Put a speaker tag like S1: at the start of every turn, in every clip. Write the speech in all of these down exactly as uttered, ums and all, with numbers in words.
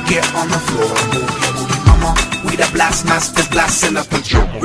S1: get on the floor and move your booty, mama. We the blast masters, blasting up and jump.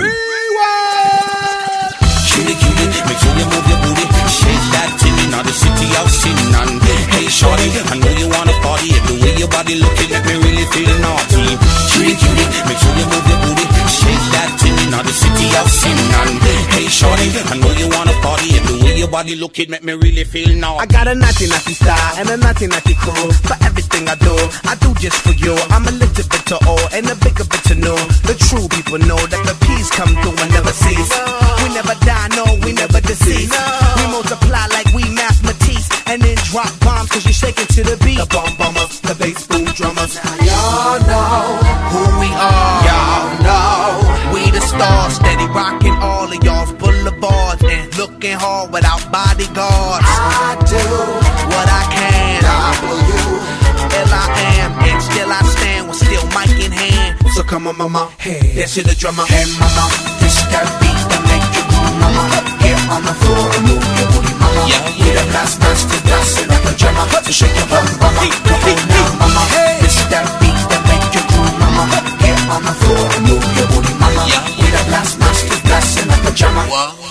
S2: Cutie, cutie, make sure you move your booty. Shake that tinny, now the city out sinning on. Hey shorty, I know you wanna party. The way your body looking make me really feel naughty. Cutie, cutie, make sure you move your booty. Shake that tinny, now the city out sinning on. Hey shorty, I know you wanna party. The way your body looking make me really feel naughty.
S1: I got a naughty naughty style and a naughty naughty cool. For everything I do, I do just for you. I'm a little bit to all and a bigger bit to know. The true people know that the peace come through and never cease. We never die, no, we never deceive. We multiply like we Math Matisse and then drop bombs cause you're shaking to the beat. The bomb bombers, the bass boom drummers. Now y'all know who we are. Y'all know we the stars, steady rocking all of y'all's boulevards and looking hard without bodyguards. I do what I can. W L I am and still I stand with still mic in hand. So come on, mama, hey, that's the drummer. Hey, mama, this that beat that make you move, mama. Get on the floor and move your booty, mama. Yeah, yeah. We the last master dancing like a drummer. So shake your bum, mama. Come on now, mama. Hey. This that beat that make you move, mama. Get on the floor and move your booty, mama. Yeah, yeah. We the last master dancing like a drummer.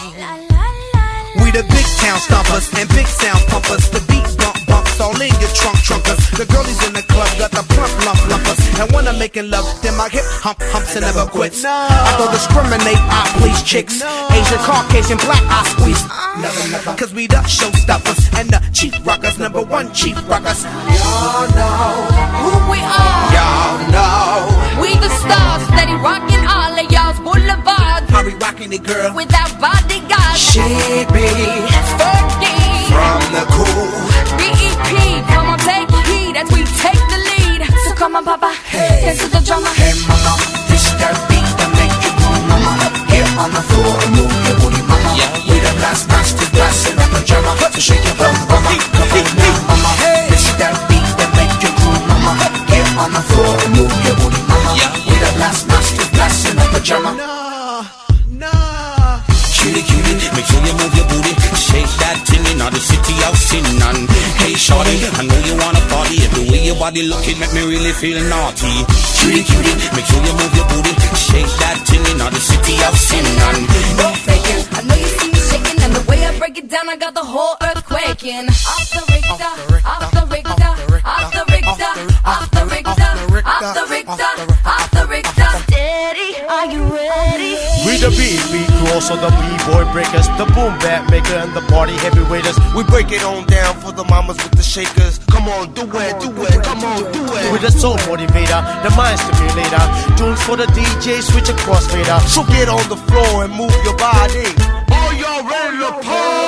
S1: We the big town stompers and big sound pumpers. The beat bump bumps all in your trunk trunkers. The girlies in the club got the plump lump lumpers. And when I'm making love, then my hip hump humps and never quits. No. I don't discriminate, I please chicks. No. Asian, Caucasian, black, I squeeze. Never, never. Cause we the showstoppers and the chief rockers, number one chief rockers. Y'all know
S3: who we are.
S1: Y'all know
S3: we the stars, steady rocking all of y'all's boulevards.
S1: How we rocking it, girl?
S3: Without bodyguards.
S1: She be
S3: Fergie
S1: from the cool
S3: B E P. Come on, take heed as we take the lead. So come on, papa, hey, dance to the drummer.
S1: Hey, mama, this that beat that make you move, mama. Get on the floor and move your booty, mama. Yeah, yeah. We the last masters dancing like a drummer. So shake your bum, mama. Come on now, mama. Hey. This that beat that make you move, mama. Get on the floor and move your booty, mama. Yeah, yeah. We the last masters dancing like a drummer. No, no.
S2: Cutie, cutie, make sure you move your booty. Shake that tinny, now the city out sinning on. Hey shorty, I know you wanna party. The way your body looking make me really feel naughty. Cutie, cutie, make sure you move your booty. Shake that tinny, now the city out sinning on.
S3: No faking, I know you see me shaking, and the way I break it down, I got the whole earth quaking. Off the Richter, off the Richter, off the Richter, off the Richter, off the Richter, off the Richter. Steady, are you ready?
S4: We the beat beat crew, also the b-boy breakers, the boom bap maker and the party heavyweighters. We break it on down for the mamas with the shakers. Come on, do it, do it, come on, do it. With the soul motivator, the mind stimulator, tunes for the D J, switch across fader. So get on the floor and move your body. Are y'all ready to party?